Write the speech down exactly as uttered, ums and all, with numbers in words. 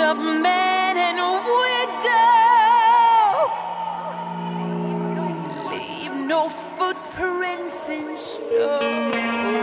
of man and widow leave no footprints in snow.